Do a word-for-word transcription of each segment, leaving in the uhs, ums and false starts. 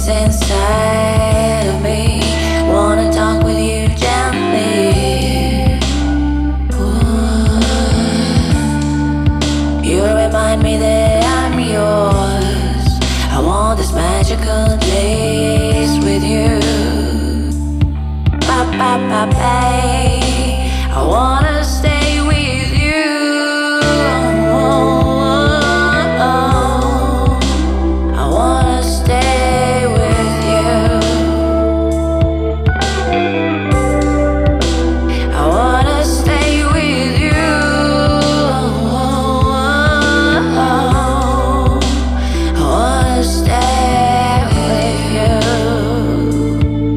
it's inside of me. Wanna talk with you gently. Ooh. You remind me that I'm yours. I want this magical days with you. Ba ba ba ba. I wanna stay with you. I wanna stay with you. I wanna stay with you. I wanna stay with you.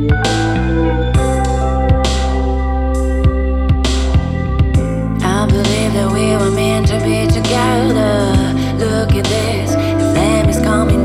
I believe that we were meant to be together. Look at this, the flame is coming